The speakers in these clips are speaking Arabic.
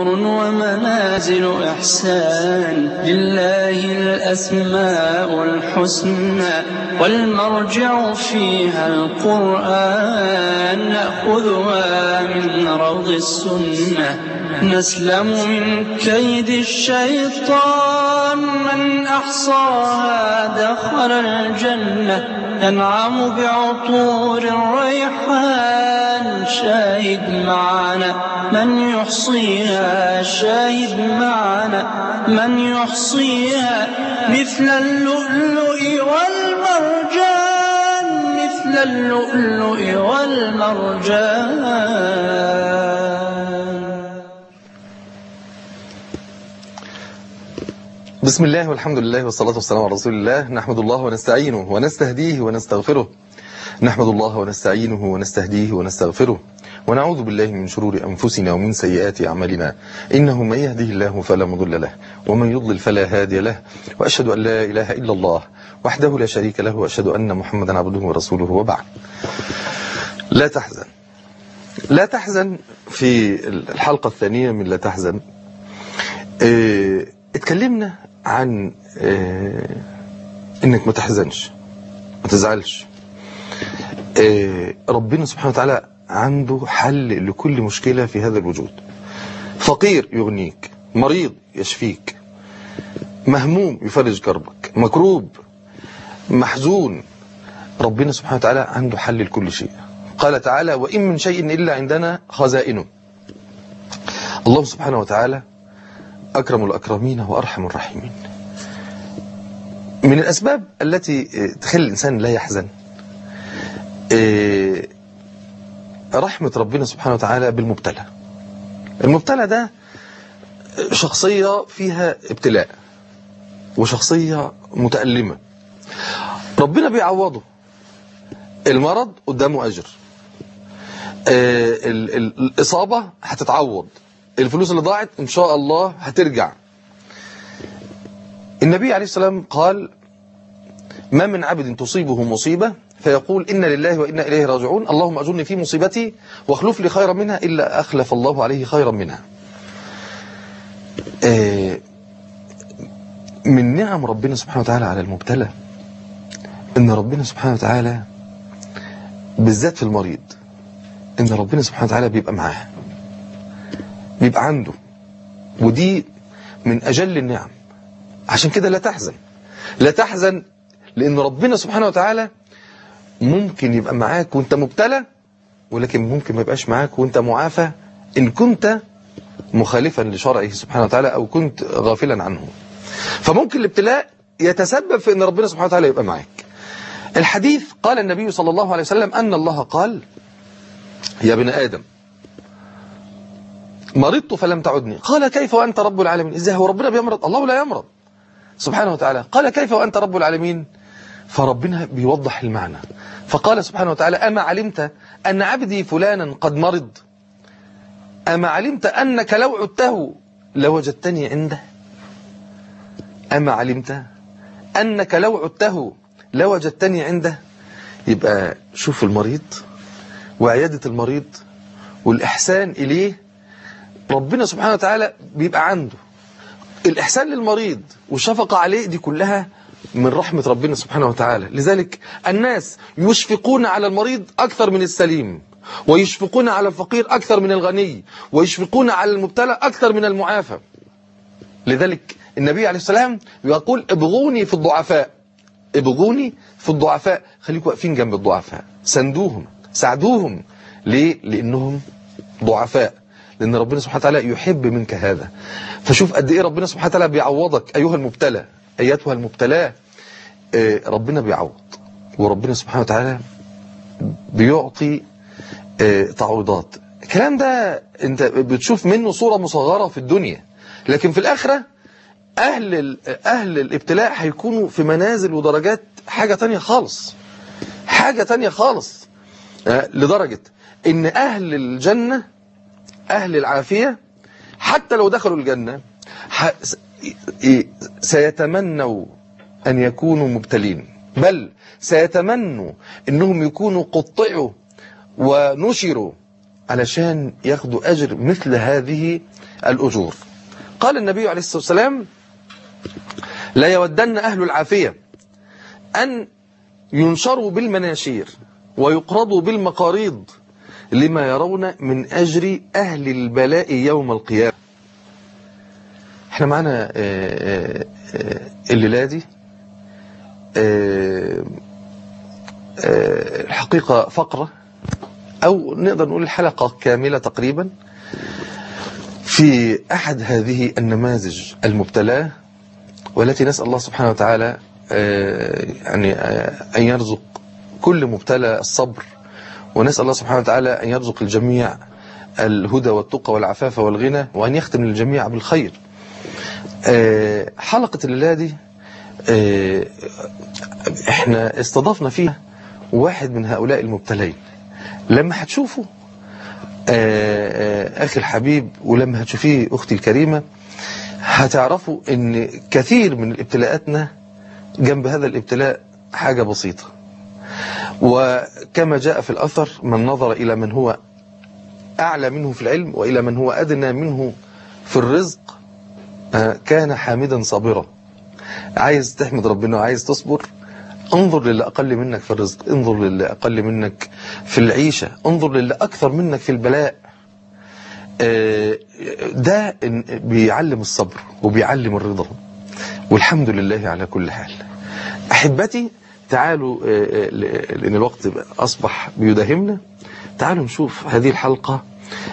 نور ومنازل إحسان، لله الأسماء الحسنى والمرجع فيها القرآن. نأخذها من روض السنة نسلم من كيد الشيطان، من أحصاها دخل الجنة ينعم بعطور الريحان. شاهد معنا من يحصيها، شاهد معنا من يحصيها، مثل اللؤلؤ والمرجان، مثل اللؤلؤ والمرجان. بسم الله والحمد لله والصلاة والسلام على رسول الله. نحمد الله ونستعينه ونستهديه ونستغفره، نحمد الله ونستعينه ونستهديه ونستغفره، ونعوذ بالله من شرور أنفسنا ومن سيئات أعمالنا، إنه من يهده الله فلا مضل له ومن يضلل فلا هادي له، وأشهد أن لا إله إلا الله وحده لا شريك له، وأشهد أن محمدا عبده ورسوله. وبعد، لا تحزن. لا تحزن في الحلقة الثانية من لا تحزن اتكلمنا عن انك ما تحزنش، ما تزعلش. ربنا سبحانه وتعالى عنده حل لكل مشكلة في هذا الوجود. فقير يغنيك، مريض يشفيك، مهموم يفرج كربك، مكروب، محزون، ربنا سبحانه وتعالى عنده حل لكل شيء. قال تعالى: وإن من شيء إلا عندنا خزائنه. الله سبحانه وتعالى أكرم الأكرمين وأرحم الراحمين. من الأسباب التي تخلي الإنسان لا يحزن رحمة ربنا سبحانه وتعالى بالمبتلى. المبتلى ده شخصية فيها ابتلاء وشخصية متألمة، ربنا بيعوضه. المرض قدامه أجر، الإصابة هتتعوض، الفلوس اللي ضاعت إن شاء الله هترجع. النبي عليه السلام قال: ما من عبد تصيبه مصيبة فيقول إن لله وإنا إليه راجعون، اللهم أجرني في مصيبتي واخلف لي خيرا منها، إلا أخلف الله عليه خيرا منها. من نعم ربنا سبحانه وتعالى على المبتلى إن ربنا سبحانه وتعالى بالذات في المريض، إن ربنا سبحانه وتعالى بيبقى معاه، بيبقى عنده، ودي من أجل النعم. عشان كده لا تحزن. لا تحزن لأن ربنا سبحانه وتعالى ممكن يبقى معاك وانت مبتلى، ولكن ممكن ما يبقاش معاك وانت معافى إن كنت مخالفا لشرعه سبحانه وتعالى أو كنت غافلا عنه. فممكن الابتلاء يتسبب في أن ربنا سبحانه وتعالى يبقى معاك. الحديث قال النبي صلى الله عليه وسلم أن الله قال: يا ابن آدم مرضت فلم تعدني. قال: كيف وأنت رب العالمين؟ إزاي هو ربنا بيمرض؟ الله لا يمرض سبحانه وتعالى. قال: كيف وأنت رب العالمين؟ فربنا بيوضح المعنى، فقال سبحانه وتعالى: أما علمت أن عبدي فلانا قد مرض؟ أما علمت أنك لو عدته لوجدتني عنده؟ أما علمت أنك لو عدته لوجدتني عنده؟ يبقى شوف المريض وعيادة المريض والإحسان إليه، ربنا سبحانه وتعالى بيبقى عنده الإحسان للمريض والشفقة عليه، دي كلها من رحمة ربنا سبحانه وتعالى. لذلك الناس يشفقون على المريض أكثر من السليم، ويشفقون على الفقير أكثر من الغني، ويشفقون على المبتلى أكثر من المعافى. لذلك النبي عليه السلام يقول: ابغوني في الضعفاء، ابغوني في الضعفاء. خليكم واقفين جنب الضعفاء، ساندوهم، ساعدوهم. ليه؟ لأنهم ضعفاء، لأن ربنا سبحانه وتعالى يحب منك هذا. فشوف قد إيه ربنا سبحانه وتعالى بيعوضك أيها المبتلى، أيتها المبتلى. ربنا بيعوض، وربنا سبحانه وتعالى بيعطي تعويضات. الكلام ده أنت بتشوف منه صورة مصغرة في الدنيا، لكن في الآخرة أهل الابتلاء هيكونوا في منازل ودرجات حاجة تانية خالص، حاجة تانية خالص، لدرجة إن أهل الجنة، أهل العافية، حتى لو دخلوا الجنة سيتمنوا أن يكونوا مبتلين، بل سيتمنوا أنهم يكونوا قطعوا ونشروا علشان ياخدوا أجر مثل هذه الأجور. قال النبي عليه الصلاة والسلام: لا يودن أهل العافية أن ينشروا بالمناشير ويقرضوا بالمقاريض لما يرون من أجر أهل البلاء يوم القيامة. احنا معنا الليلة دي الحقيقة فقرة أو نقدر نقول الحلقة كاملة تقريبا في أحد هذه النماذج المبتلاة، والتي نسأل الله سبحانه وتعالى يعني أن يرزق كل مبتلى الصبر، ونسأل الله سبحانه وتعالى أن يرزق الجميع الهدى والتقى والعفاف والغنى، وأن يختم للجميع بالخير. حلقة الليلة دي احنا استضفنا فيها واحد من هؤلاء المبتلين. لما هتشوفوا أخي الحبيب ولما هتشوفيه أختي الكريمة هتعرفوا ان كثير من ابتلاءاتنا جنب هذا الابتلاء حاجة بسيطة. وكما جاء في الأثر: من نظر إلى من هو أعلى منه في العلم وإلى من هو أدنى منه في الرزق كان حامدا صابرا. عايز تحمد ربنا وعايز تصبر، انظر للي أقل منك في الرزق، انظر للي أقل منك في العيشة، انظر للي أكثر منك في البلاء. ده بيعلم الصبر وبيعلم الرضا، والحمد لله على كل حال. أحبتي تعالوا، لأن الوقت أصبح بيداهمنا، تعالوا نشوف هذه الحلقة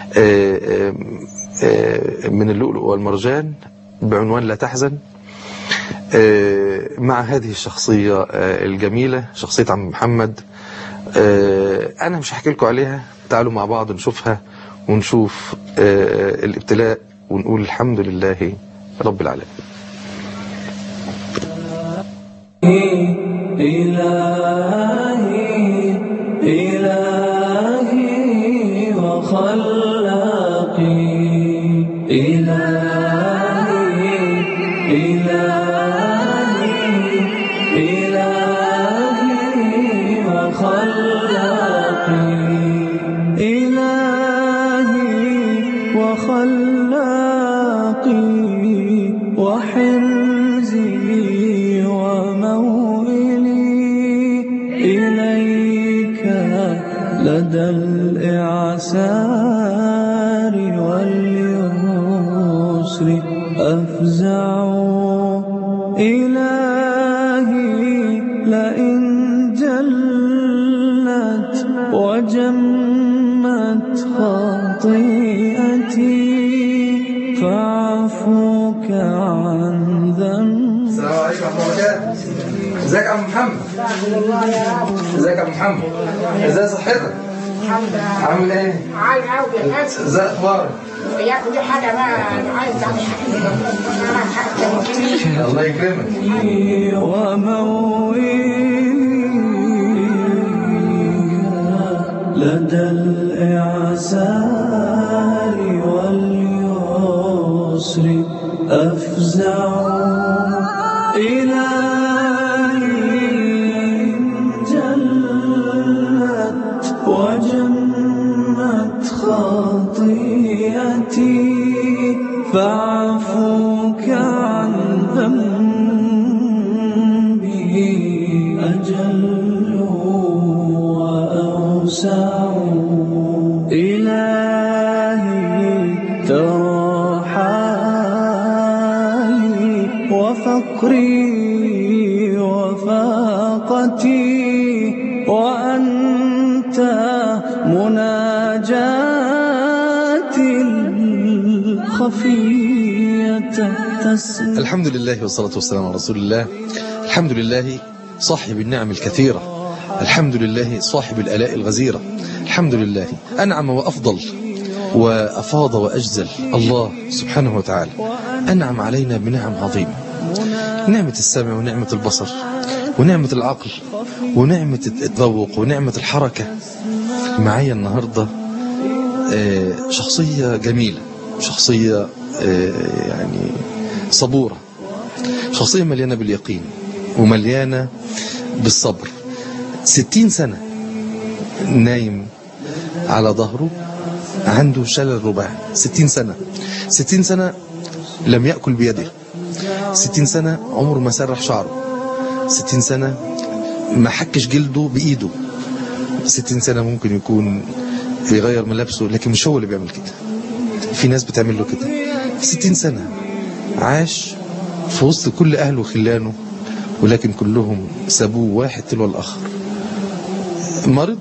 من اللؤلؤ والمرجان بعنوان لا تحزن، مع هذه الشخصية الجميلة، شخصية عم محمد. أنا مش هحكي لكم عليها، تعالوا مع بعض نشوفها ونشوف الابتلاء ونقول الحمد لله رب العالمين. إلهي إلهي وخلاقي، إلهي إلهي إلهي وخلاقي، إلهي وخلاقي وحرزي وموئلي، إليك لدى الإعسار واليسر أفزع، إلهي لئن جلت وجمت خطيئتي فاعفوك عن ذنبي. السلام عليكم ورحمة الله وبركاته. ازيك يا عم محمد؟ ازيك يا عم محمد؟ ازاي صحتك؟ الحمد لله. عامل ايه؟ عايز قوي حاسس ازاي اخبارك؟ ياكل دي حاجه بقى عايز الله يكرمك. وموئلي لدى الإعسار واليسر أفزع، إلهي جلت وجمت خطيئتي فاعفوك عن ذنبي أجل وأوسع، إلهي ترى حالي وفقري وفاقتي، وأنت مناجاتي الخفية تسمع. الحمد لله والصلاة والسلام على رسول الله. الحمد لله صاحب النعم الكثيرة، الحمد لله صاحب الآلاء الغزيرة، الحمد لله أنعم وأفضل وأفاض وأجزل. الله سبحانه وتعالى أنعم علينا بنعم عظيمة، نعمة السمع ونعمة البصر ونعمة العقل ونعمة الذوق ونعمة الحركة. معايا النهاردة شخصية جميلة، شخصية يعني صبورة، شخصية مليانة باليقين ومليانة بالصبر. 60 سنة نايم على ظهره، عنده شلل رباعي. 60 سنة 60 سنة لم يأكل بيده، 60 سنة عمره ما سرح شعره، 60 سنة ما حكش جلده بإيده، 60 سنة ممكن يكون بيغير ملابسه لكن مش هو اللي بيعمل كده، في ناس بتعمل له كده. 60 سنة عاش في وسط كل أهله وخلانه، ولكن كلهم سابوه واحد تلو الآخر. مرض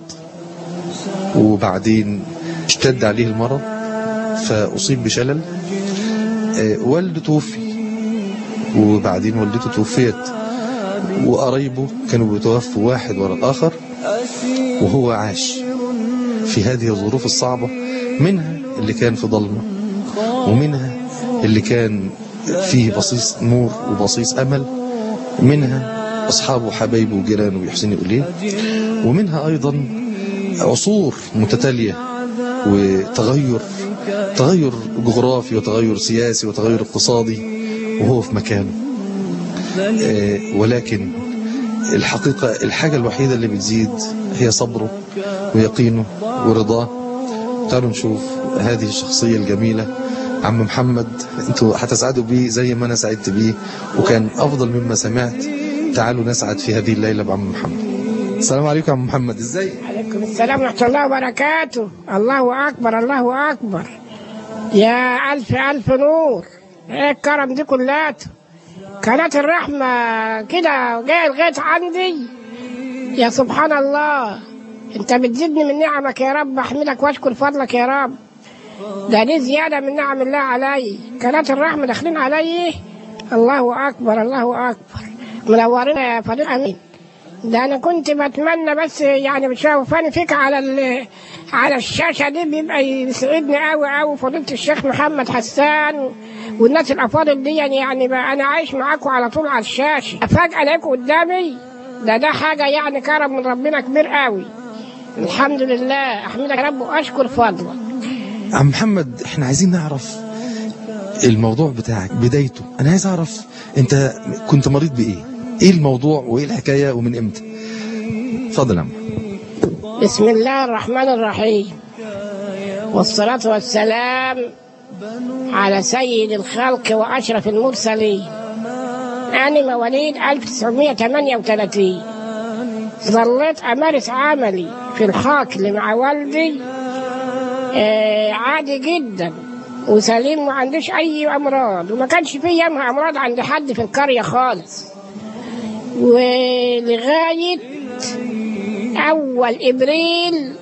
وبعدين اشتد عليه المرض فأصيب بشلل، والده توفي وبعدين والدته توفيت، وقرايبه كانوا بيتوفوا واحد ورا الآخر، وهو عاش في هذه الظروف الصعبة، منها اللي كان في ضلمة ومنها اللي كان فيه بصيص نور وبصيص أمل، منها أصحابه وحبايبه وجيرانه ويحسنوا إليه، ومنها أيضا عصور متتالية وتغير جغرافي وتغير سياسي وتغير اقتصادي وهو في مكانه. ولكن الحقيقة الحاجة الوحيدة اللي بتزيد هي صبره ويقينه ورضاه. تعالوا نشوف هذه الشخصية الجميلة عم محمد، انتوا هتسعدوا بيه زي ما انا سعدت بيه وكان افضل مما سمعت. تعالوا نسعد في هذه الليلة بعم محمد. السلام عليكم عم محمد، ازاي؟ عليكم السلام ورحمة الله وبركاته. الله أكبر الله أكبر، يا ألف ألف نور. إيه الكرم دي كلاته؟ قناة الرحمة كده جاية لغاية عندي، يا سبحان الله. أنت بتزيدني من نعمك يا رب، أحمدك وأشكر فضلك يا رب. ده دي زيادة من نعم الله علي. قناة الرحمة داخلين علي، الله أكبر الله أكبر. منورين يا فضيل أمين. ده أنا كنت بتمنى بس يعني بتشوفاني فيك على الشاشة دي بيبقى يسعدني أوي فضيلة الشيخ محمد حسان والناس الأفاضل دي، يعني بقى أنا عايش معاكم على طول على الشاشة، فجأة ألاقيكم قدامي. ده حاجة يعني كرم من ربنا كبير قوي. الحمد لله، أحمدك يا رب وأشكر فضلك. عم محمد، احنا عايزين نعرف الموضوع بتاعك بدايته. أنا عايز أعرف أنت كنت مريض بإيه؟ إيه الموضوع وإيه الحكاية ومن إمتى؟ اتفضل يا عم. بسم الله الرحمن الرحيم، والصلاة والسلام على سيد الخلق وأشرف المرسلين. أنا مواليد 1938. ظليت أمارس عملي في الحقل مع والدي عادي جدا وسليم، ما عنديش أي أمراض، وما كانش في يومها أمراض عند حد في القرية خالص. ولغاية أول إبريل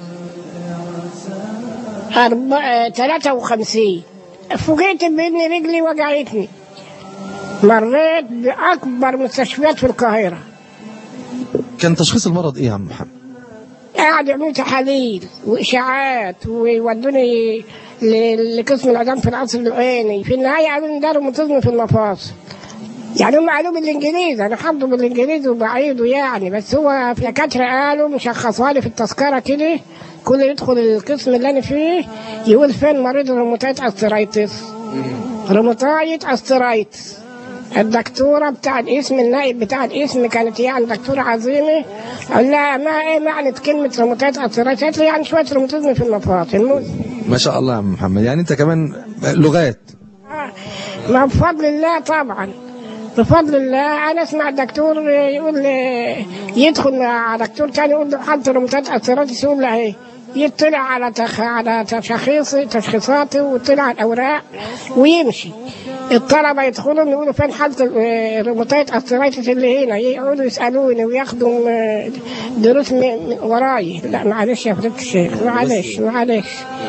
53 فوجئت بإن رجلي وجعتني. مريت بأكبر مستشفيات في القاهرة. كان تشخيص المرض إيه يا عم محمد؟ قاعد يعملوا تحاليل وإشاعات ويودوني لقسم العظام في القصر العيني. في النهاية قالوا لي ده روماتيزم في المفاصل. يعني هم قالوا بالإنجليزي، أنا حافظه بالإنجليزي وبعيده يعني، بس هو في دكاترة قالوا مشخصها لي في التذكرة كده. كل يدخل القسم اللي أنا فيه يقول فين مريض روماتيد أسترايتس، روماتيد أسترايتس. الدكتورة بتاع الاسم، النائب بتاع الاسم كانت يعني دكتورة عظيمة. أقول لها ما معنى كلمة روماتيد أسترايتس؟ قالت لي يعني شوية روماتيزم في المفاصل. ما شاء الله يا عم محمد، يعني أنت كمان لغات. ما بفضل الله طبعا، بفضل الله. أنا أسمع الدكتور يقول يدخل مع دكتور تاني يقول له حالة روماتيد أسترايتس، يقول له إيه، يطلع على تشخيصاته ويطلع على الأوراق ويمشي. الطلبة يدخلوا يقولوا فين حالة الروماتيد أسترايتس اللي هنا، يقعدوا يسألوني وياخدوا دروس وراي. لا معلش يا فضيلة الشيخ، معلش.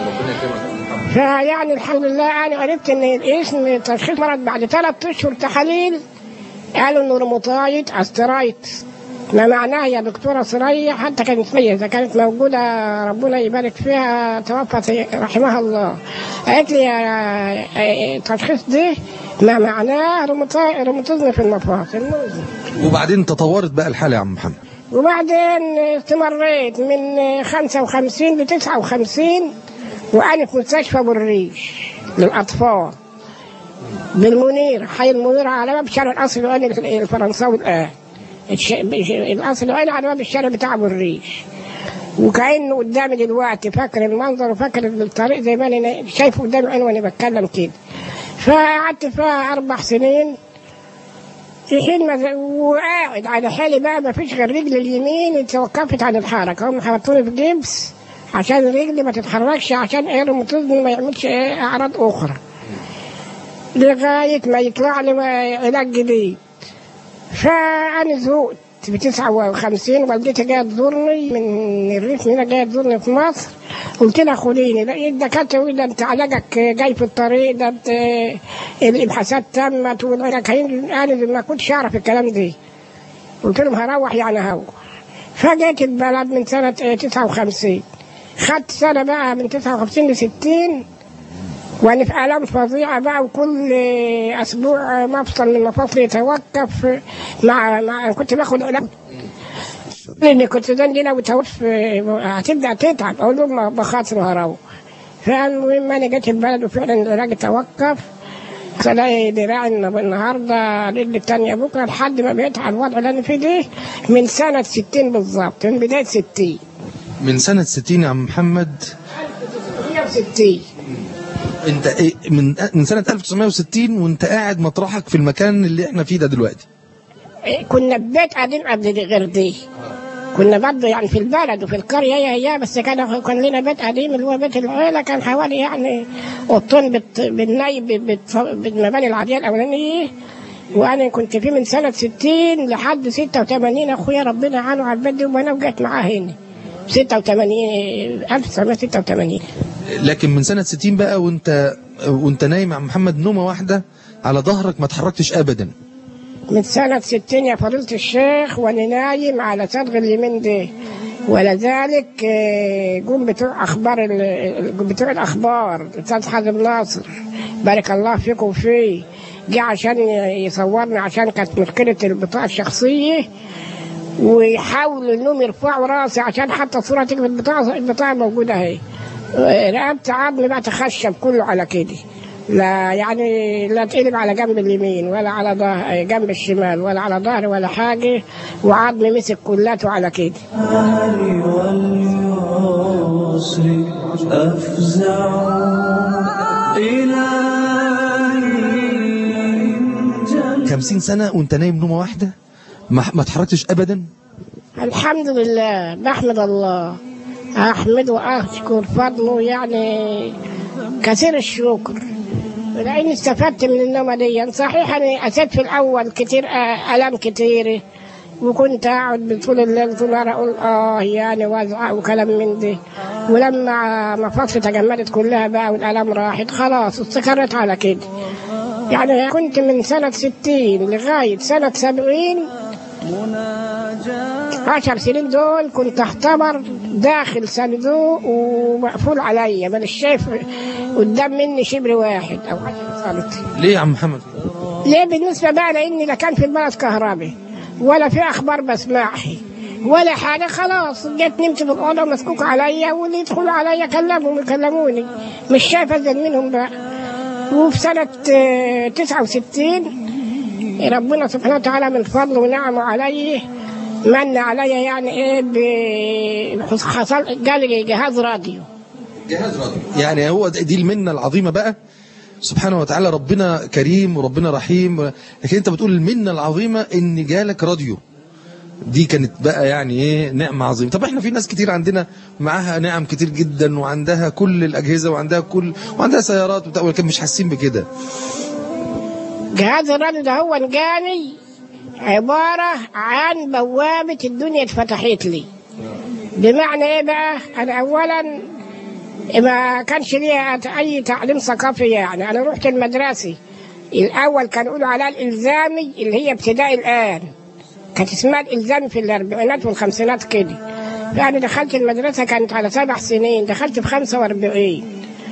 فيعني الحمد لله أنا عرفت إن الاسم تشخيص مرض بعد 3 أشهر تحاليل. قالوا إنه روماتيد أسترايتس. ما معناها يا دكتورة سرية، حتى كانت ميزة كانت موجودة ربنا يبارك فيها، توفت رحمها الله. قالت لي التشخيص ده ما معناه روماتيزم في المفاصل. وبعدين تطورت بقى الحالة يا عم محمد؟ وبعدين استمريت من 55 ل 59 وأنا في مستشفى بالريش للأطفال بالمنير، حي المنير على باب شارع القصر العيني الفرنساوي الآن. القصر العيني على باب الشارع بتاع بالريش، وكأنه قدامي دلوقتي، فاكر المنظر وفاكر الطريق زي ما أنا شايفه قدامي عيني وأنا بتكلم كده. فقعدت فيها 4 سنين في حين وقاعد على حالي بقى، ما فيش غير رجلي اليمين اتوقفت عن الحركة. هم حطوني في جبس عشان رجلي ما تتحركش، عشان الروماتيزم ما يعملش أعراض أخرى، لغاية ما يطلع لي علاج جديد. فأنا زهقت في 59، والدتي جاية تزورني من الريف هنا، جاية تزورني في مصر. قلت لها خديني، الدكاترة ده انت علاجك جاي في الطريق، ده انت الابحاثات تمت والعلاج هينزل. انا ما كنتش اعرف الكلام ده. قلت لهم هروح يعني هروح. فجيت البلد من سنة 59، خدت سنة بقى من 59 ل60، وانا في آلام فظيعة بقى، وكل اسبوع مفصل من المفاصل يتوقف. كنت باخد علاج لاني كنت دي لو توقف هتبدا تتعب. اقول لهم بخاطر وهروح. فالمهم انا جيت البلد وفعلا العلاج توقف. تلاقي دراعي النهارده، رجلي الثانيه بكره، لحد ما بقيت على الوضع اللي انا فيه ده من سنه 60 بالظبط، من بدايه 60. من سنة 60 يا عم محمد؟ 1960. انت ايه من سنة 1960 وانت قاعد مطرحك في المكان اللي احنا فيه ده دلوقتي؟ كنا في بيت قديم قبل دي غير دي، كنا برضه يعني في البلد وفي القرية هي بس كان لنا بيت قديم اللي هو بيت العيلة، كان حوالي يعني أوضتين بالناي بالمباني العادية الأولانية. وأنا كنت فيه من سنة 60 لحد 86. أخويا ربنا يعانه على البيت ده، وأنا وجيت معاه هنا 1986. لكن من سنة 60 بقى وانت نايم يا محمد نومة واحدة على ظهرك، ما تحركتش أبدا؟ من سنة 60 يا فضيلة الشيخ وأنا نايم على صدغ اليمين ده. ولذلك جم بتوع الأخبار الأستاذ حازم ناصر بارك الله فيكم وفيه، جه عشان يصورني عشان كانت مشكلة البطاقة الشخصية، ويحاولوا إنهم يرفعوا راسي عشان حتى صورة تيجي في البطاقة موجودة اهي. رقبت عظمي بقى تخشب كله على كده، لا يعني لا تقلب على جنب اليمين ولا على جنب الشمال ولا على ظهري ولا حاجة، وعظمي مسك كلاته على كده. واليسر أفزع إلهي. 50 سنة وانت نايم نومة واحدة ما تحركتش أبدا؟ الحمد لله، بحمد الله، أحمد وأشكر فضله يعني كثير الشكر، لأني استفدت من النومة دي. صحيح أنا أسيت في الأول كتير ألم كتير، وكنت أقعد بطول الليل طول أقول يعني وازعق وكلام من ده. ولما مفاصلي تجمدت كلها بقى والألم راحت خلاص استقرت على كده. يعني كنت من سنة 60 لغاية سنة 70 10 سنين دول كنت اختبر داخل صندوق ومقفول عليا، مانيش شايف قدام مني شبر واحد او 10 سم. ليه يا عم محمد؟ ليه؟ بالنسبه بقى لاني لا كان في البلد كهرباء ولا في اخبار بسمعها ولا حاجه. خلاص جيت نمت في الاوضه ومسكوك عليا، واللي يدخلوا عليا يكلموني، مش شايف ازيد منهم بقى. وفي سنه 69 ربنا سبحانه وتعالى من فضله ونعمه علي من عليا يعني حصل جالي جهاز راديو. يعني هو دي المنة العظيمة بقى سبحانه وتعالى. ربنا كريم وربنا رحيم، لكن انت بتقول المنة العظيمة ان جالك راديو، دي كانت بقى يعني نعمة عظيمة. طب احنا في ناس كتير عندنا معاها نعم كتير جدا وعندها كل الأجهزة وعندها سيارات ولكن مش حاسين بكده. جهاز الراديو ده هو جاني عبارة عن بوابة الدنيا اتفتحت لي. بمعنى ايه بقى؟ انا اولا ما كانش ليا اي تعليم ثقافي، يعني انا رحت المدرسة الاول كانوا يقولوا عليها الالزامي اللي هي ابتدائي الان، كانت اسمها الالزامي في الاربعينات والخمسينات كده. يعني دخلت المدرسة كانت على 7 سنين، دخلت في 45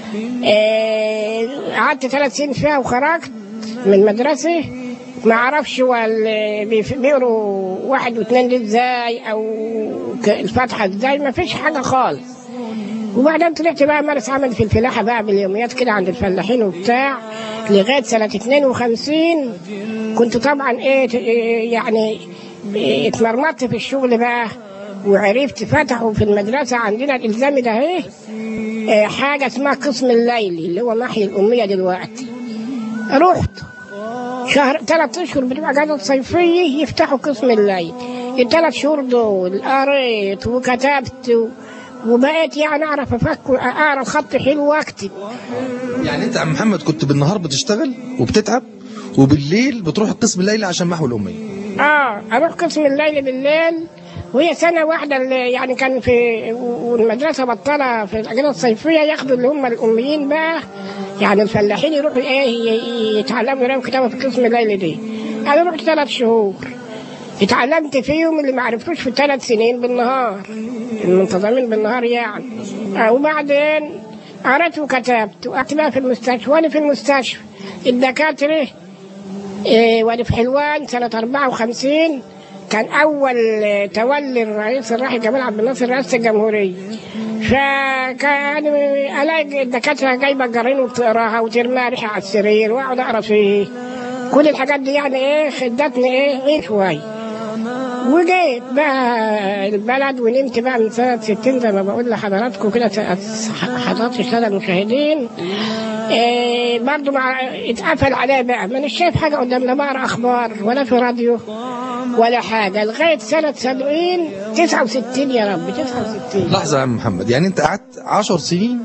قعدت 3 سنين فيها وخرجت من المدرسة. ما اعرفش بيقروا 1 و2 دي ازاي او الفاتحة ازاي، ما فيش حاجة خالص. وبعدين طلعت بقى مارس عمل في الفلاحة بقى باليوميات كده عند الفلاحين وبتاع لغاية سنة 52. كنت طبعا يعني اتمرمطت في الشغل بقى، وعرفت فتحوا في المدرسة عندنا الإلزامي ده حاجة اسمها قسم الليلي اللي هو محي الأمية دلوقتي. رحت شهر 3 أشهر بتبقى اجازه صيفيه، يفتحوا قسم الليل. ال3 شهور دول قريت وكتبت وبقيت يعني اعرف اقرا خط حلو واكتب. يعني انت يا عم محمد كنت بالنهار بتشتغل وبتتعب، وبالليل بتروح القسم الليلي عشان محو الاميه؟ اروح قسم الليل بالليل. وهي سنه واحده اللي يعني كان في والمدرسه بطلة في الاجازه الصيفيه ياخدوا اللي هم الاميين بقى، يعني الفلاحين يروحوا يتعلموا يقراوا كتابه في قسم الليل دي. انا رحت 3 شهور اتعلمت فيهم اللي ما عرفتوش في 3 سنين بالنهار، المنتظمين بالنهار يعني. وبعدين قرأت وكتبت وقعدت بقى في المستشفى. وانا في المستشفى الدكاتره وانا في حلوان سنه 54 كان اول تولي الرئيس الراحل جمال عبد الناصر رئاسه الجمهوريه، فكان الاقي الدكاتره جايبه جرين وبتقراها وترميها ريحه على السرير واقعد اقرا فيه. كل الحاجات دي يعني خدتني شويه. وجيت بقى البلد ونمت بقى من سنة 60 زي ما بقول لحضراتكم كده، حضرات السادة المشاهدين. برضو اتقفل عليا بقى، ما مش شايف حاجة قدام، لا بقرا أخبار ولا في راديو ولا حاجة لغاية سنة 69 يا رب 69. لحظة يا عم محمد، يعني أنت قعدت 10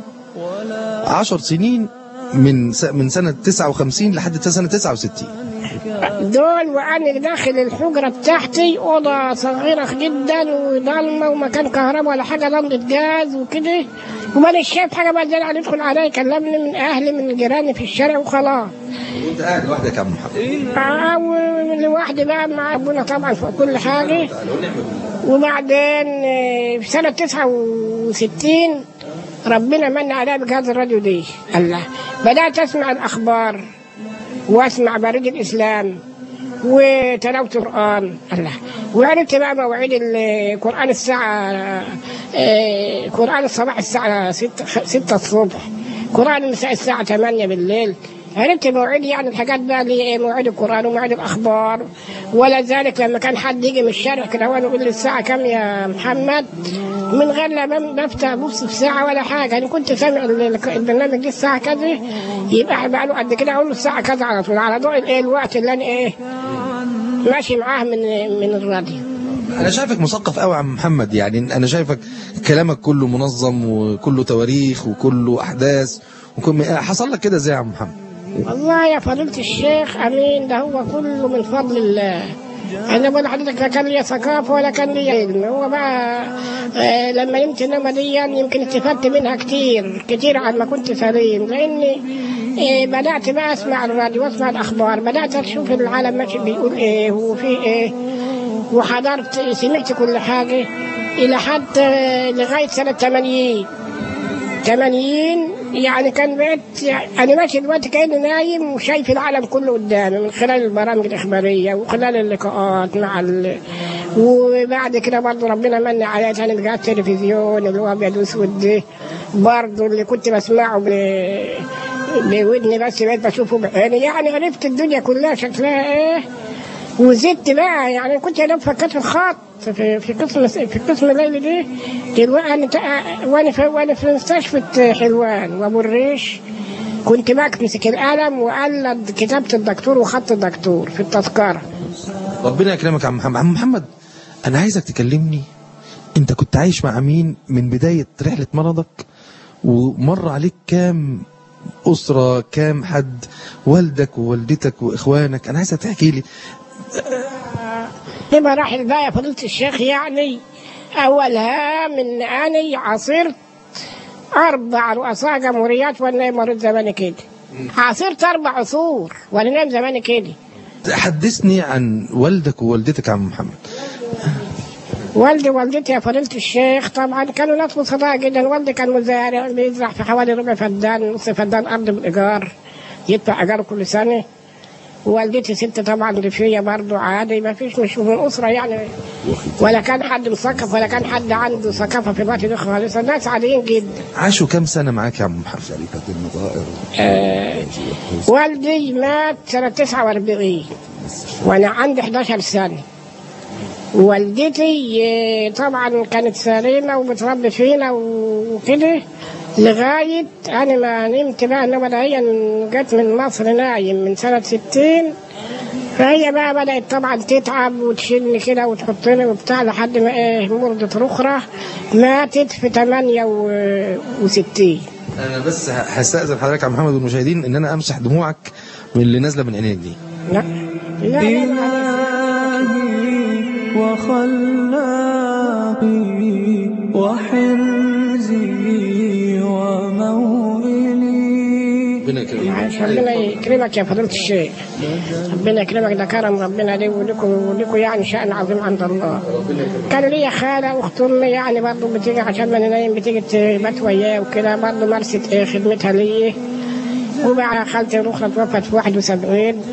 سنين من سنة 59 لحد سنة 69 دول. وأنا داخل الحجرة بتاعتي أوضة صغيرة جدا وضلمة ومكان كهرباء ولا حاجة، ضلمة جاز وكده، وما شايف حاجة بقى. زي يدخل عليا يكلمني من أهلي من جيراني في الشارع وخلاص. وأنت قاعد لوحدك يا عم محمد؟ لوحدي بقى مع أبونا طبعا في كل حاجة. وبعدين في سنة 69 ربنا من عليا بجهاز الراديو دي. الله، بدأت أسمع الأخبار واسمع بريد الاسلام وتلاوه القران. الله، وعرفت بقى مواعيد القران الساعه قران الصباح الساعه 6 الصبح، قران المساء الساعه 8 بالليل. عرفت مواعيد يعني الحاجات بقى اللي مواعيد القران ومواعيد الاخبار. ولا ذلك لما كان حد يجي من الشارع كده وانا يقول لي الساعه كام يا محمد، من غير لا بفتح بص في ساعه ولا حاجه. انا كنت سامع البرنامج دي الساعه كذا، يبقى بقى له قد كده اقول له الساعه كذا على طول، على ضوء الوقت اللي انا ماشي معاه من الراديو. انا شايفك مثقف قوي يا عم محمد، يعني انا شايفك كلامك كله منظم وكله تواريخ وكله احداث حصل لك كده ازاي يا عم محمد؟ والله يا فضيلة الشيخ أمين، ده هو كله من فضل الله. أنا بقول لحضرتك لا كان لي ثقافة ولا كان لي علم. هو بقى لما نمت النومة دي يمكن استفدت منها كتير عن ما كنت سليم، لأني بدأت بقى أسمع الراديو وأسمع الأخبار، بدأت أشوف العالم ماشي بيقول إيه وفي إيه، وحضرت سمعت كل حاجة إلى حد لغاية سنة 80 يعني كان بقيت أنا ماشي دلوقتي كأني نايم وشايف العالم كله قدامي من خلال البرامج الإخبارية وخلال اللقاءات مع وبعد كده برضه ربنا من عليا تاني بقى التلفزيون اللي هو أبيض وأسود ده برضه اللي كنت بسمعه بودني بس بقيت بشوفه بعيني. يعني عرفت الدنيا كلها شكلها إيه. وزدت بقى يعني كنت أنا فكرت الخط في قسم الليل دي دلوقتي. وانا في مستشفى حلوان وابو الريش كنت بمسك القلم وقلد كتابة الدكتور وخط الدكتور في التذكرة. ربنا يكرمك يا عم محمد. عم محمد انا عايزك تكلمني، انت كنت عايش مع مين من بداية رحلة مرضك، ومر عليك كام أسرة، كام حد، والدك ووالدتك وإخوانك؟ أنا عايزك تحكي لي. في مراحل بقى يا فضيلة الشيخ، يعني أولها من أني عاصرت 4 رؤساء جمهوريات وأنا مريض زماني كده. عاصرت 4 عصور وأنا نايم زماني كده. حدثني عن والدك ووالدتك يا عم محمد. والدي ووالدتي يا فضيلة الشيخ طبعا كانوا ناس بسطاء جدا. والدي كان مزارع بيزرع في حوالي ربع فدان نص فدان أرض بالإيجار، يدفع إيجاره كل سنة. والدتي ست طبعا ريفية برضه عادي، ما فيش مش من أسرة يعني، ولا كان حد مثقف ولا كان حد عنده ثقافة في الوقت ده خالص، الناس عاديين جدا. عاشوا كام سنة معاك يا عم محمد؟ والدي مات سنة 49 وأنا عندي 11 سنة. والدتي طبعا كانت سليمة وبتربي فينا وكده، لغاية أنا ما نمت بقى. إنما هي جت من مصر نايم من سنة 60، فهي بقى بدأت طبعا تتعب وتشيلني كده وتحطني وبتاع لحد ما مرضت رخرة ماتت في 68. انا بس هستأذن حضرتك يا محمد والمشاهدين ان انا امسح دموعك من اللي نازله من عينيك دي. لا لا إلهي وخلاقي وحرزي وموئلي. ربنا يكرمك يا فضيلة الشيخ، ربنا يكرمك، ده كرم ربنا لي ولكم يعني شأن عظيم عند الله. كان لي خالة أخت أمي يعني برضه بتيجي عشان ما ننام بتيجي تبات وياه وكده، برضه مارست خدمتها لي. وبعد خالتي الأخرى توفت في 71.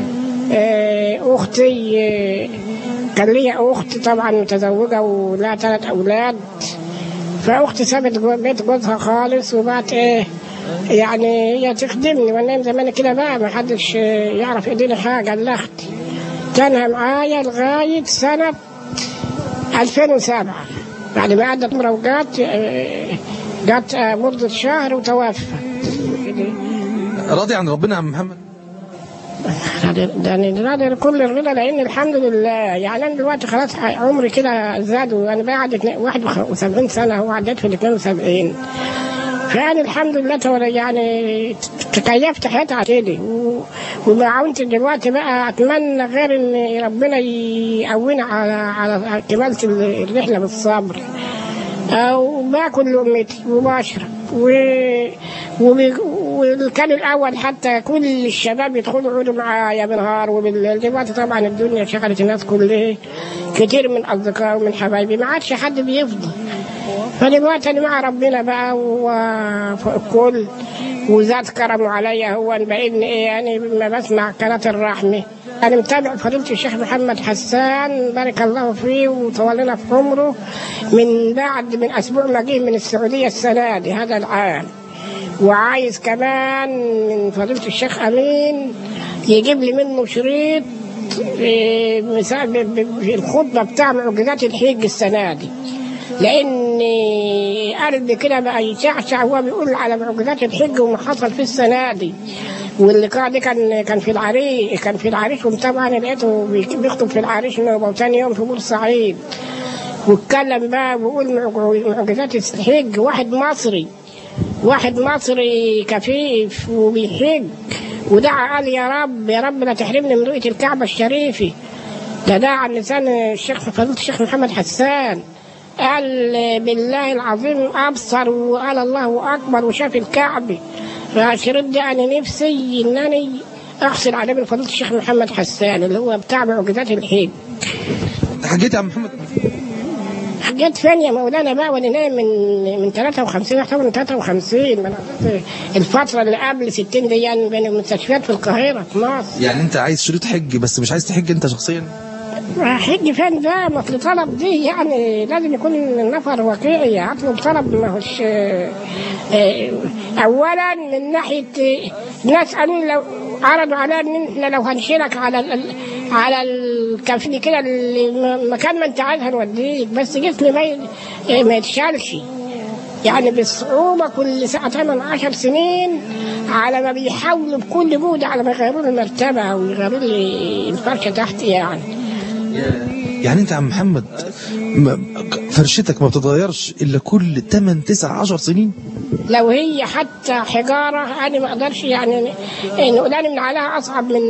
أختي كان لي أخت طبعا متزوجة ولها 3 أولاد، فأختي سابت بيت جوزها خالص وبقت يعني هي تخدمني وانا زمان كده بقى ما حدش يعرف يديني حاجه الا اختي. كانها معايا لغايه سنه 2007 بعد ما عدت عمره جت مرضت شهر وتوفى. راضي عن ربنا يا عم محمد؟ راضي كل الرضا، لان الحمد لله يعني انا دلوقتي خلاص عمري كده زاد وانا بعد 71 سنه وعديت في ال 72. فأنا الحمد لله يعني تكيفت حياتي على كده ومعاونت دلوقتي بقى. أتمنى غير إن ربنا يقوينا على كمالة الرحلة بالصبر، وباكل لقمتي وبشرب وكان الأول حتى كل الشباب يدخلوا يقعدوا معايا بالنهار وبالليل. دلوقتي طبعا الدنيا شغلت الناس كلها، كتير من أصدقائي ومن حبايبي ما عادش حد بيفضل. فدلوقتي أنا مع ربنا بقى وفوق الكل، وزاد كرمه عليا هو بإن يعني ما بسمع قناة الرحمة. أنا متابع فضيلة الشيخ محمد حسان بارك الله فيه وطولنا في عمره من أسبوع ما جه من السعودية السنة دي هذا العام. وعايز كمان من فضيلة الشيخ أمين يجيب لي منه شريط في الخطبة بتاع معجزات الحج السنة دي، لأن قلبي كده بقى يشعشع وهو بيقول على معجزات الحج وما حصل في السنة دي. واللقاء دي كان في العريش وطبعا لقيته بيخطب في العريش وثاني يوم في بورسعيد، واتكلم بقى ويقول معجزات الحج. واحد مصري كفيف وبيحج ودعا قال يا رب لا تحرمني من رؤية الكعبة الشريفة. ده دعا عن لسان الشيخ فضيلة الشيخ محمد حسان، قال بالله العظيم أبصر وقال الله أكبر وشاف الكعبة. فالشريط ده أنا نفسي إنني أحصل عليه من فضيلة الشيخ محمد حسان اللي هو بتاع معجزات الحج. حجيت يا عم محمد؟ حجيت فين يا مولانا بقى وانا نايم من 53 احتمال من 53 من الفترة اللي قبل 60 دي يعني بين المستشفيات في القاهرة في مصر. يعني أنت عايز شريط حج بس مش عايز تحج أنت شخصيا؟ حج فين ده؟ ما في طلب دي يعني لازم يكون النفر واقعي. هطلب طلب ما هوش اولا من ناحيه الناس قالوا لو عرضوا علينا ان احنا لو هنشيلك على الكافيه كده المكان ما انت عايز هنوديك، بس جسمي ما يتشالش يعني بالصعوبه. كل ساعه 10 سنين على ما بيحاولوا بكل جهد على ما يغيروا لي المرتبه ويغيروا لي الفرشه تحت يعني انت يا عم محمد فرشتك ما بتتغيرش الا كل 8 9 10 سنين؟ لو هي حتى حجاره انا ما اقدرش يعني نقول انا من عليها اصعب من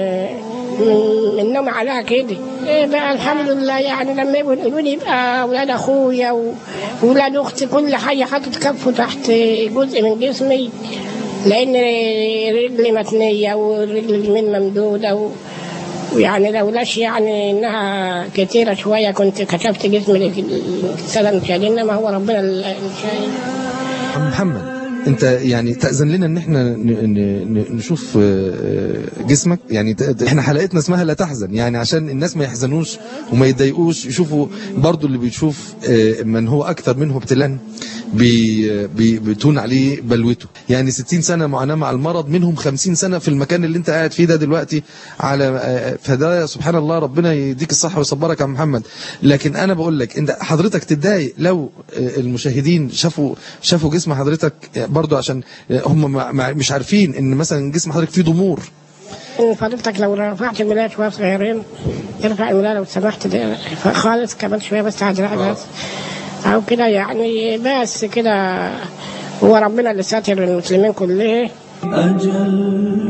نوم عليها كده. بقى الحمد لله يعني لما يقولوا لي يبقى اولاد اخويا واولاد اختي كل حاجه حاطط كفه تحت جزء من جسمي، لان رجلي متنيه والرجل اليمين ممدوده ويعني لولاش يعني انها كتيره شويه كنت كشفت جسمي للساده المشاهدين، انما هو ربنا الشاهد. عم محمد انت يعني تأذن لنا ان احنا نشوف جسمك؟ يعني احنا حلقتنا اسمها لا تحزن، يعني عشان الناس ما يحزنوش وما يتضايقوش، يشوفوا برضو اللي بيشوف من هو اكثر منه ابتلاء بتون عليه بلوته. يعني 60 سنة معاناة مع المرض، منهم 50 سنة في المكان اللي انت قاعد فيه ده دلوقتي، على فده سبحان الله، ربنا يديك الصحة ويصبرك يا محمد. لكن انا بقول لك انت حضرتك تتضايق لو المشاهدين شافوا جسم حضرتك، برضو عشان هم مش عارفين ان مثلا جسم حضرتك فيه ضمور. فضلتك لو رفعت الملاية شوية صغيرين، ارفع الملاية لو سمحت خالص كمان شوية بس بس أو كده يعني، بس كده. هو ربنا اللي ساتر المسلمين كلهم. أجل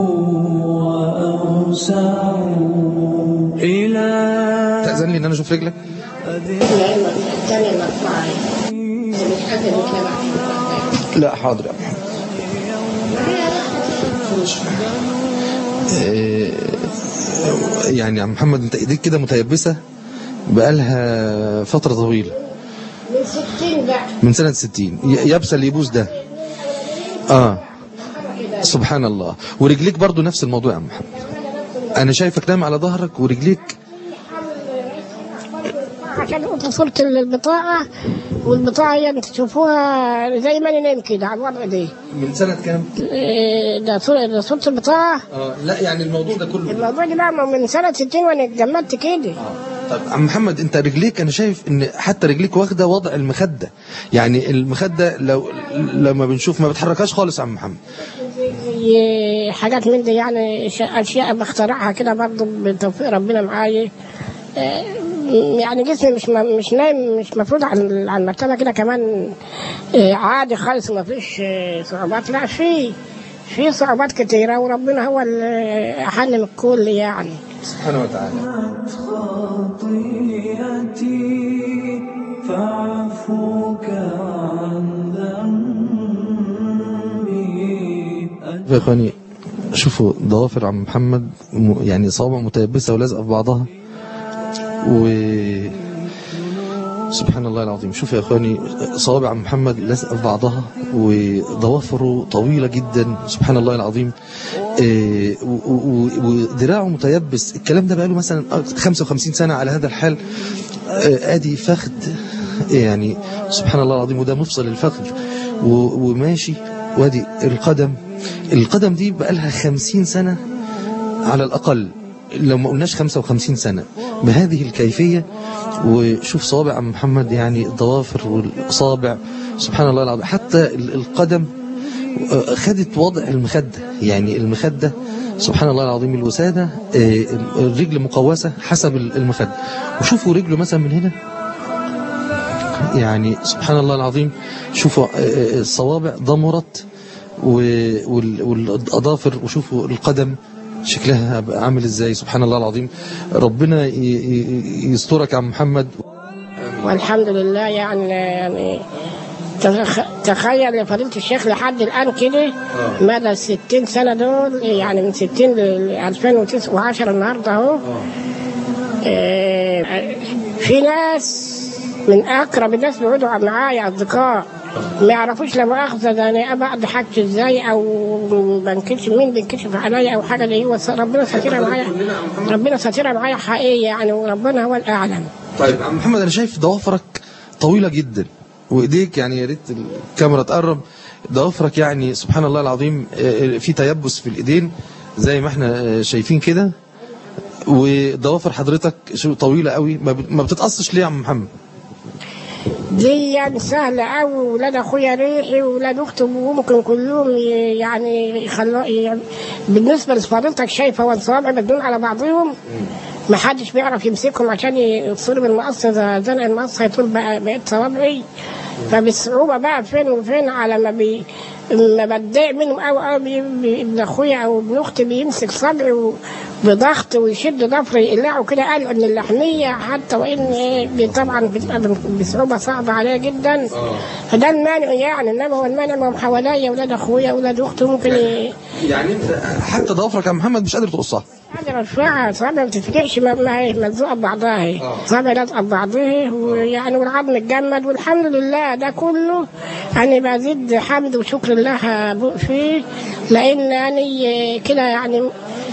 وأوسع إلى تأذن لي ان انا اشوف رجلك؟ لا حاضر يا محمد. يعني يا محمد انت ايديك كده متيبسة بقالها فترة طويلة، من 60 بقى، من سنة 60 يابسة اللي يبوس ده. سبحان الله. ورجليك برضو نفس الموضوع يا محمد، انا شايفك نايم على ظهرك ورجليك. عشان صورة البطاقة، والبطاقة هي انت تشوفوها زي ما انا نايم كده على الوضع ده. من سنة كام؟ ده صورة البطاقة. لا يعني الموضوع ده كله، الموضوع ده بقى من سنة 60 وانا اتجمدت كده. طيب عم محمد، انت رجليك انا شايف ان حتى رجليك واخده وضع المخده، يعني المخده لما بنشوف ما بتحركهاش خالص يا عم محمد. حاجات من دي يعني، اشياء بخترعها كده برضه بتوفيق ربنا معايا. يعني جسمي مش نايم، مش مفروض على المرتبه كده كمان عادي خالص، ما فيش صعوبات. لا، في صعوبات كتيره، وربنا هو اللي حل الكل يعني سبحانه وتعالى. خطيئتي فاعفوك عن ذنبي. يا اخواني شوفوا ضوافر عم محمد، يعني صوابع متيبسه ولازقه في بعضها، سبحان الله العظيم. شوف يا اخواني صوابع عم محمد لازقه في بعضها، وضوافره طويله جدا، سبحان الله العظيم. وذراعه متيبس. الكلام ده بقاله مثلا 55 سنه على هذا الحال. ادي فخذ، يعني سبحان الله العظيم، وده مفصل الفخذ وماشي. وادي القدم دي بقالها 50 سنه على الاقل، لو ما قلناش 55 سنة بهذه الكيفية. وشوف صوابع عم محمد، يعني الضوافر والأصابع، سبحان الله العظيم. حتى القدم خدت وضع المخدة، يعني المخدة سبحان الله العظيم، الوسادة، الرجل مقوسة حسب المخدة. وشوفوا رجله مثلا من هنا، يعني سبحان الله العظيم. شوفوا الصوابع ضمرت والأظافر، وشوفوا القدم شكلها عامل ازاي، سبحان الله العظيم. ربنا يسترك يا عم محمد. والحمد لله. يعني تخيل فضيلة الشيخ لحد الآن كده مدى 60 سنة دول، يعني من 60 ل 2010 النهارده اهو. في ناس من أقرب الناس بيقعدوا معايا أصدقاء ما يعرفوش لا مؤاخذة ده أنا أبعد حاجتي إزاي، أو بنكشف مين بينكشف عليا أو حاجة. اللي هو ربنا ساترها معايا، ربنا ساترها معايا حقيقي يعني، وربنا هو الأعلم. طيب عم محمد، أنا شايف ضوافرك طويلة جدا، وإيديك يعني يا ريت الكاميرا تقرب. ضوافرك يعني سبحان الله العظيم، في تيبس في الإيدين زي ما احنا شايفين كده. وضوافر حضرتك طويلة قوي، ما بتتقصش ليه يا عم محمد؟ دي يعني سهلة أوي. ولاد أخويا ريحي وولاد أختي ممكن كلهم يعني يخلوا بالنسبة لفضيلتك شايفة والصوابع بدون على بعضهم، ما حدش بيعرف يمسكهم عشان يصيروا بالمقص. إذا زنق المقص هيطول بقيت صوابعي، فبالصعوبة بقى فين وفين على ما ما بتضايق منهم أو ابن أخويا أو ابن أختي بيمسك صدري بضغط ويشد ضفري يقلعه كده. قالوا إن اللحمية حتى وإن طبعا بتبقى بصعوبة صعبة عليا جدا، فده المانع يعني. إنما هو المانع ما هم حواليا أولاد أخويا أولاد أختي ممكن يعني أنت حتى ضوافرك يا محمد مش قادر تقصها؟ قادر ارفعها، صعبة ما بتتفكش، ملزوقة ببعضها، صعبة لازقة ببعضها ويعني والعظم اتجمد والحمد لله. ده كله أنا بزيد حمد وشكر الله فيه، لأن يعني كده يعني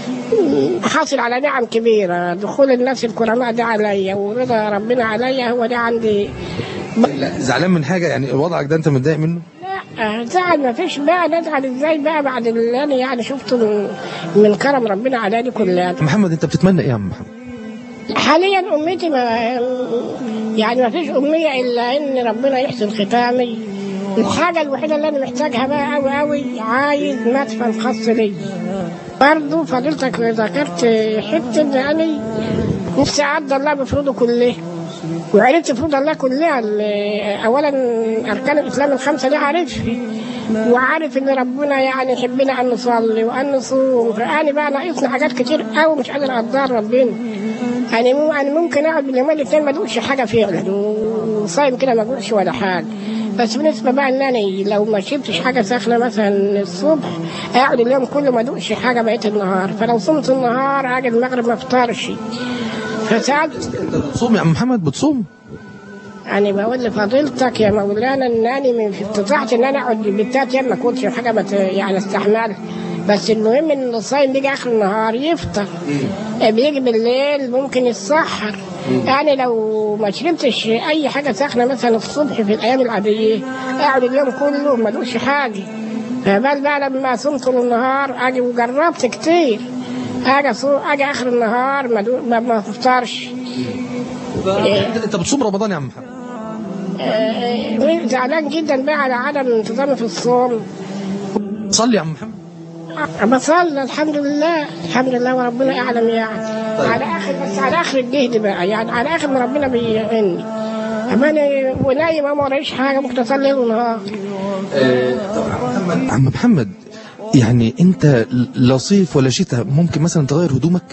حاصل على نعم كبيرة. دخول الناس الكرماء ده عليا ورضا ربنا عليا، هو ده عندي. لا زعلان من حاجة يعني وضعك ده أنت متضايق منه؟ لا زعل ما فيش بقى، نزعل ازاي بقى بعد اللي انا يعني شفته من كرم ربنا على دي كلها. محمد انت بتتمنى ايه يا عم محمد؟ حاليا امتي ما يعني ما فيش امنيه الا ان ربنا يحسن ختامي. الحاجه الوحيده اللي انا محتاجها بقى قوي قوي، عايز مدفن خاص لي. برضه فضيلتك ذكرت حته ان انا نفسي اعدى الله بفروضه كلها، وعرفت فروض الله كلها. اولا اركان الاسلام الخمسه دي عارفها، وعارف ان ربنا يعني يحبنا ان نصلي وان نصوم. فانا بقى ناقصني حاجات كتير قوي مش قادر اقدر ربنا. انا ممكن اقعد باليومين الاثنين ما ادوقش حاجه فعلا، وصايم كده ما ادوقش ولا حاجه. بس بالنسبه بقى ان انا لو ما شربتش حاجه ساخنه مثلا الصبح اقعد اليوم كله ما ادوقش حاجه بقيه النهار. فلو صمت النهار اجي المغرب ما افطرش. فسالت انت بتصوم يا عم محمد؟ بتصوم؟ أنا بقول لفضيلتك يا مولانا إن أنا من في استطاعتي إن أنا أقعد بالتلات أيام ما كنتش حاجة يعني استحملها. بس المهم إن الصايم بيجي آخر النهار يفطر، بيجي بالليل ممكن يتسحر. يعني لو ما شربتش أي حاجة ساخنة مثلا الصبح في الأيام العادية أقعد اليوم كله ما أدوقش حاجة. فبال بقى لما صمت النهار أجي وجربت كتير أجي آخر النهار ما أفطرش. انت بتصوم رمضان يا عم محمد؟ زعلان جدا بقى على عدم انتظامي في الصوم. صلي يا عم محمد. بصلي الحمد لله الحمد لله وربنا يعلم يعني. طيب. على اخر الجهد بقى يعني على اخر ما ربنا بيعني. اما انا ونايم ما ورايش حاجه ممكن اصلي ليل ونهار. عم محمد يعني انت لا صيف ولا شتاء ممكن مثلا تغير هدومك؟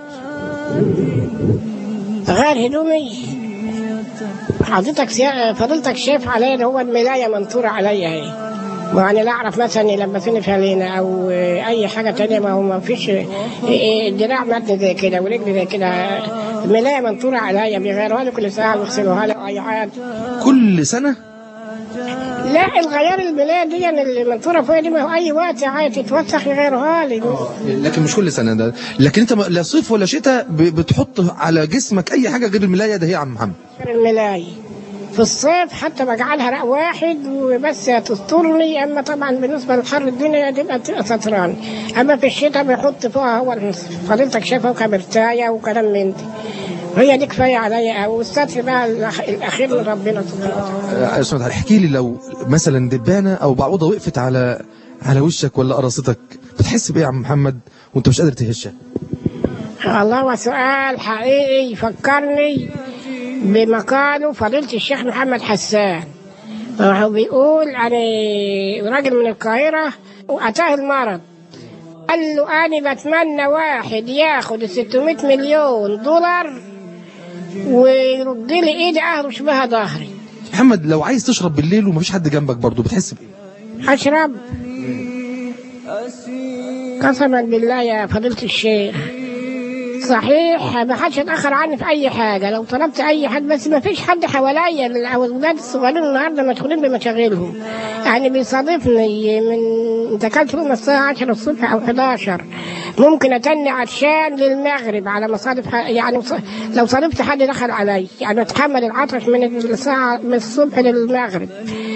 غير هدومي حضرتك فضلتك شايف عليا ان هو الملايه منطوره عليا اهي. يعني لا اعرف مثلا يلبسوني فانلة او اي حاجه تانية. ما هو ما فيش الدراع متن زي كده ورجلي زي كده. الملايه منطوره عليا بيغيروها لي كل ساعه ويغسلوها لي اي حاجه. كل سنه؟ لا الغيار الملايه دي اللي منطوره فوق دي ما هو اي وقت عايز تتوسخ يغيروها لي. لكن مش كل سنه ده. لكن انت لا صيف ولا شتاء بتحط على جسمك اي حاجه غير الملايه ده هي يا عم محمد؟ غير الملايه. في الصيف حتى بجعلها رق واحد وبس تسترني. اما طبعا بالنسبه للحر الدنيا تبقى ستراني. اما في الشتاء بيحط فوقها هو فضيلتك شايفه وكبرتايه وكلام من دي. هي دي كفايه عليا. والستر بقى الاخير من ربنا سبحانه وتعالى. احكي لي لو مثلا دبانه او بعوضه وقفت على وشك ولا قراصتك بتحس بايه يا عم محمد وانت مش قادر تهشها؟ الله سؤال حقيقي يفكرني بمقاله فضيلة الشيخ محمد حسان. هو بيقول أنا راجل من القاهرة وأتاه المرض. قال له أنا بتمنى واحد ياخد 600 مليون دولار ويرد لي إيدي أهرش بها ظهري. محمد لو عايز تشرب بالليل ومفيش حد جنبك برضه بتحس بإيه؟ أشرب قسما بالله يا فضيلة الشيخ. صحيح ما حدش يتأخر عني في أي حاجة لو طلبت أي حد. بس ما فيش حد حواليا. الأولاد الصغيرين النهارده مشغولين بمشاغلهم. يعني بيصادفني أنت كلت لهم الساعة 10 الصبح أو 11 ممكن أتني عطشان للمغرب على مصادف. يعني لو صادفت حد دخل علي يعني أتحمل العطش من الساعة من الصبح للمغرب.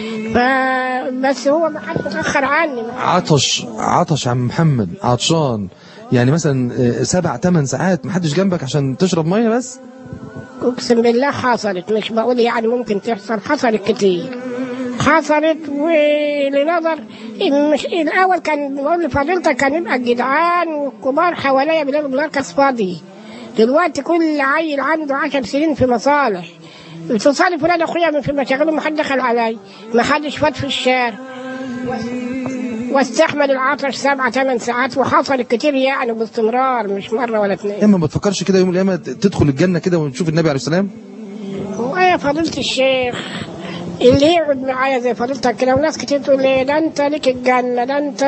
بس هو ما حدش يتأخر عني. عطش يا عم محمد عطشان يعني مثلا 7-8 ساعات محدش جنبك عشان تشرب ميه بس؟ اقسم بالله حصلت. مش بقول يعني ممكن تحصل. حصلت كتير حصلت. ولنظر مش الاول كان بقول لفضيلتك كان يبقى الجدعان والكبار حواليا بيلاقوا المركز فاضي. دلوقتي كل عيل عنده 10 سنين في مصالح. تصادف ولاد اخويا من في مشاغلهم ما حد دخل علي ما حدش فات في الشارع. واستحمل العطش 7 8 ساعات، وحصل كتير يعني باستمرار، مش مرة ولا 2. اما ما تفكرش كده يوم القيامة تدخل الجنة كده ونشوف النبي عليه السلام؟ ويا فضيلة الشيخ اللي يقعد معايا زي فضيلتك كده، وناس كتير تقول لي ده انت ليك الجنة، ده انت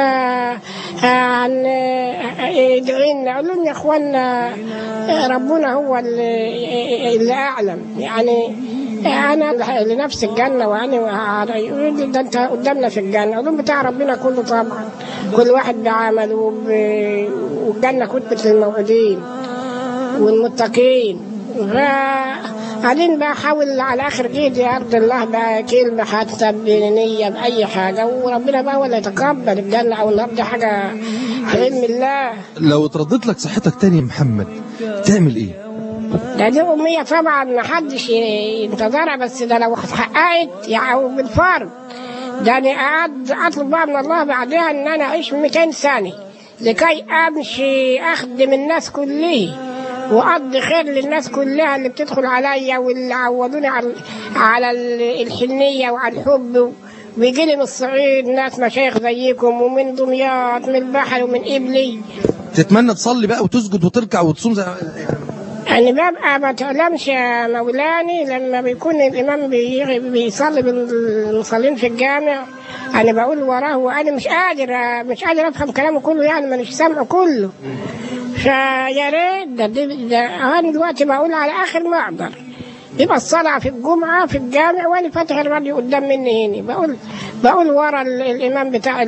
ادعي لنا. اقول لهم يا اخوانا ربنا هو اللي اعلم، يعني انا لنفس الجنة، وانا يقول لي ده انت قدامنا في الجنة. اقول لهم بتاع ربنا كله طبعا، كل واحد بعمله، والجنة كتبت للموعودين والمتقين. بعدين بقى حاول على اخر جيدي ارض الله بقى كلمه حتى بنيه باي حاجه، وربنا بقى ولا يتقبل الجنه او النار، دي حاجه علم الله. لو اتردت لك صحتك تاني يا محمد تعمل ايه؟ ده دي امنيه طبعا ما حدش ينتظرها، بس ده لو اتحققت يعني بالفرض، ده انا قاعد اطلب بقى من الله بعدها ان انا اعيش 200 سنه لكي امشي اخدم الناس كلهم وأقضي خير للناس كلها اللي بتدخل عليا، واللي عودوني على الحنية وعلى الحب. ويجي لي من الصعيد ناس مشايخ زيكم، ومن دمياط، من البحر، ومن إبلي. تتمنى تصلي بقى وتسجد وتركع وتصوم زي يعني ببقى ما تعلمش يا مولاني لما بيكون الإمام بيصلي بالمصلين في الجامع، أنا بقول وراه وأنا مش قادر أفهم كلامه كله، يعني ما مش سامعه كله. فيا ريت ده أنا دلوقتي بقول على آخر ما أقدر يبقى الصلاة في الجمعة في الجامع، وأنا فاتح الراديو قدام مني هنا بقول ورا الإمام بتاع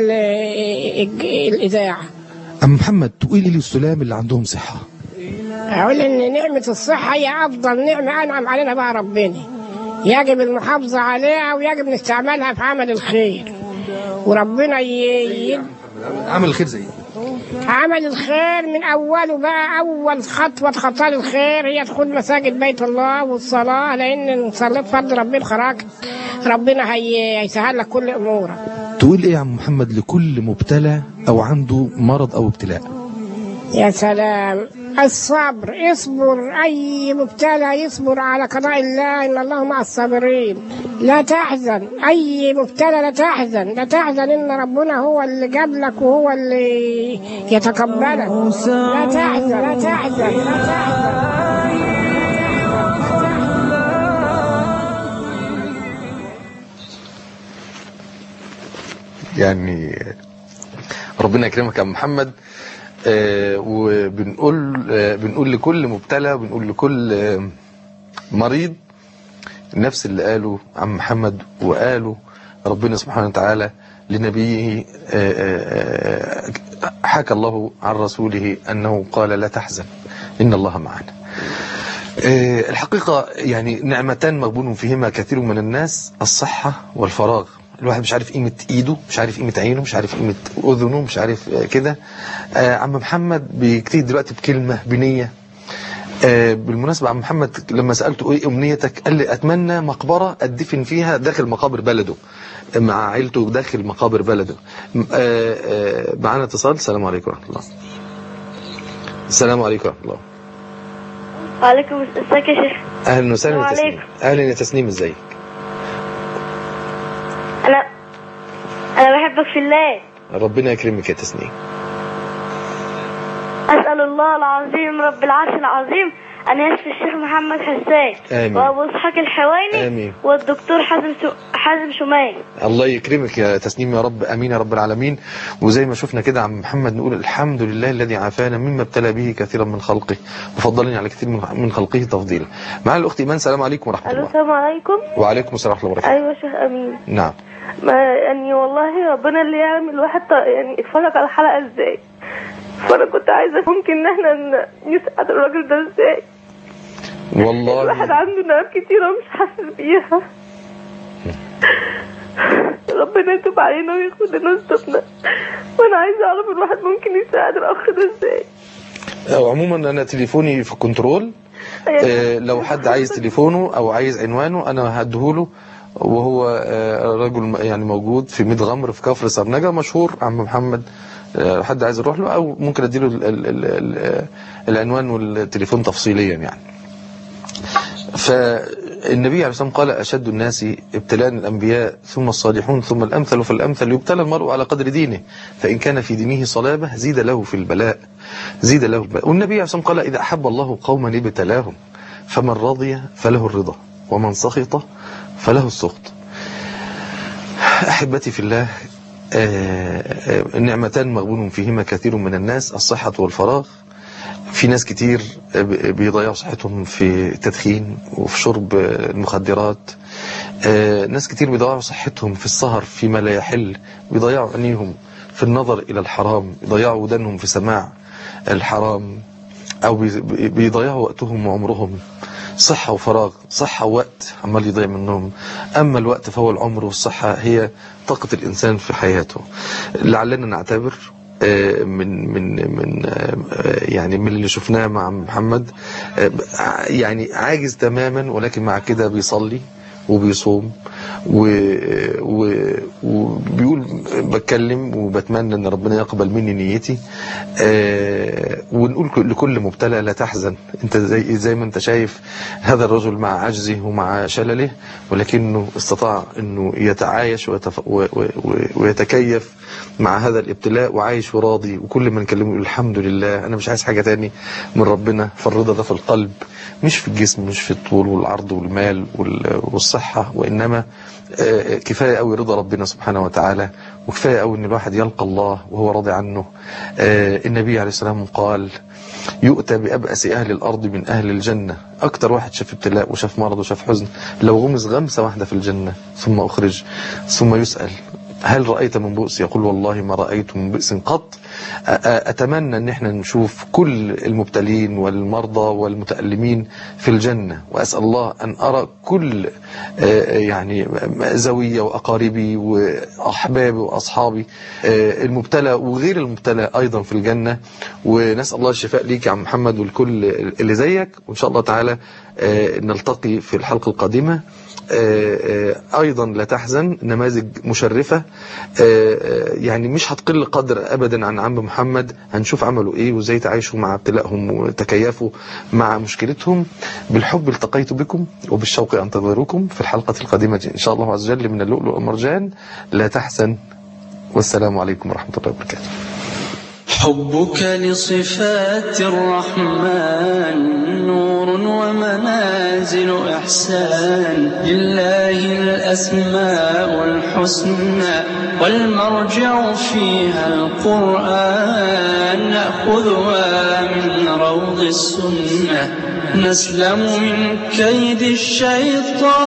الإذاعة. أم محمد تقولي لي السلام اللي عندهم صحة؟ أقول إن نعمة الصحة هي أفضل نعمة أنعم علينا بها ربنا، يجب المحافظة عليها ويجب نستعملها في عمل الخير. وربنا عمل الخير زي عمل الخير من أوله بقى. أول خطوة الخير هي دخول مساجد بيت الله والصلاة، لأن صليت فرض ربنا خرجت، ربنا هيسهل لك كل أمورك. تقول إيه يا عم محمد لكل مبتلى أو عنده مرض أو ابتلاء؟ يا سلام، الصبر، اصبر، أي مبتلى يصبر على قضاء الله، إن الله مع الصابرين. لا تحزن، أي مبتلى لا تحزن إن ربنا هو اللي جاب لك وهو اللي يتقبلك. لا تحزن. يعني ربنا يكرمك يا محمد. وبنقول لكل مبتلى، وبنقول لكل مريض نفس اللي قاله عم محمد وقاله ربنا سبحانه وتعالى لنبيه. حكى الله عن رسوله أنه قال لا تحزن إن الله معنا. الحقيقة يعني نعمتان مغبون فيهما كثير من الناس، الصحة والفراغ. الواحد مش عارف قيمة ايده، مش عارف قيمة عينه، مش عارف قيمة اذنه، مش عارف كده. عم محمد بيجتهد دلوقتي بكلمة بنية. بالمناسبة عم محمد لما سألته ايه امنيتك قال لي اتمنى مقبرة ادفن فيها داخل مقابر بلده مع عيلته داخل مقابر بلده. معانا اتصال. السلام عليكم ورحمة الله. السلام عليكم ورحمة الله. وعليكم السلام. ازيك يا شيخ؟ اهلا وسهلا يا تسنيم. اهلا يا تسنيم، ازيك؟ أنا بحبك في الله. ربنا يكرمك يا تسنيم. أسأل الله العظيم رب العرش العظيم أن يشفي الشيخ محمد حسان. آمين. وأبو إسحاق الحويني. آمين. والدكتور حازم شمال. الله يكرمك يا تسنيم يا رب. امين يا رب العالمين. وزي ما شفنا كده عم محمد نقول الحمد لله الذي عافانا مما ابتلى به كثيرا من خلقه وفضلني على كثير من خلقه تفضيلا. معنا الاخت ايمان. السلام عليكم ورحمه الله. السلام عليكم. وعليكم السلام ورحمه الله وبركاته. أيوة شيخ أمين. نعم. ما يعني والله ربنا اللي يعلم الواحد يعني اتفرج على الحلقة ازاي، فأنا كنت عايزة ممكن إن احنا نساعد الراجل ده ازاي. والله الواحد عنده نعم كتيرة مش حاسس بيها. ربنا يتوب علينا وياخد لنا ذنوبنا، وانا عايزه اعرف الواحد ممكن يساعد الاخ ده ازاي. عموما انا تليفوني في كنترول. لو حد عايز تليفونه او عايز عنوانه انا هديهوله، وهو رجل يعني موجود في ميت غمر في كفر سرنجة مشهور عم محمد. حد عايز يروح له او ممكن اديله العنوان والتليفون تفصيليا يعني. النبي عليه الصلاة والسلام قال أشد الناس ابتلاء الأنبياء ثم الصالحون ثم الأمثل فالأمثل. يبتلى المرء على قدر دينه، فإن كان في دينه صلابة زيد له في البلاء، زيد له البلاء. والنبي عليه الصلاة والسلام قال إذا أحب الله قوما ابتلاهم، فمن رضي فله الرضا ومن سخط فله السخط. أحبتي في الله، النعمتان مغبون فيهما كثير من الناس، الصحة والفراغ. في ناس كتير بيضيعوا صحتهم في التدخين وفي شرب المخدرات، ناس كتير بيضيعوا صحتهم في السهر فيما لا يحل، بيضيعوا عينيهم في النظر إلى الحرام، بيضيعوا ودانهم في سماع الحرام، أو بيضيعوا وقتهم وعمرهم. صحة وفراغ، صحة ووقت عمال يضيع منهم. أما الوقت فهو العمر، والصحة هي طاقة الإنسان في حياته. لعلنا نعتبر من يعني من اللي شفناه مع محمد، يعني عاجز تماما، ولكن مع كده بيصلي وبيصوم وبيقول بتكلم وبتمنى ان ربنا يقبل مني نيتي. ونقول لكل مبتلى لا تحزن، انت زي ما انت شايف هذا الرجل مع عجزه ومع شلله، ولكنه استطاع انه يتعايش ويتكيف مع هذا الابتلاء، وعايش وراضي. وكل ما نكلمه يقول الحمد لله، انا مش عايز حاجة تاني من ربنا. فالرضا ده في القلب، مش في الجسم، مش في الطول والعرض والمال والصحة، وإنما كفاية قوي رضا ربنا سبحانه وتعالى، وكفاية قوي ان الواحد يلقى الله وهو راضي عنه. النبي عليه السلام قال يؤتى بأبأس أهل الأرض من أهل الجنة. أكتر واحد شاف ابتلاء وشاف مرض وشاف حزن، لو غمس غمسة واحدة في الجنة ثم أخرج ثم يسأل هل رأيت من بؤس؟ يقول والله ما رأيت من بؤس قط. أتمنى أن احنا نشوف كل المبتلين والمرضى والمتألمين في الجنة، وأسأل الله أن أرى كل يعني زوية وأقاربي وأحبابي وأصحابي المبتلى وغير المبتلى أيضا في الجنة. ونسأل الله الشفاء ليك يا عم محمد والكل اللي زيك، وإن شاء الله تعالى نلتقي في الحلقة القادمة. أيضا لا تحزن، نماذج مشرفة يعني مش هتقل قدر أبدا عن عم محمد. هنشوف عملوا إيه وإزاي تعيشوا مع ابتلائهم وتكيفوا مع مشكلتهم. بالحب التقيت بكم، وبالشوق أنتظركم في الحلقة القادمة إن شاء الله عز وجل من اللؤلؤ والمرجان. لا تحزن، والسلام عليكم ورحمة الله وبركاته. حبك لصفات الرحمن نور ومنازل إحسان، لله الأسماء الحسنى والمرجع فيها القرآن، نأخذها من روض السنة نسلم من كيد الشيطان.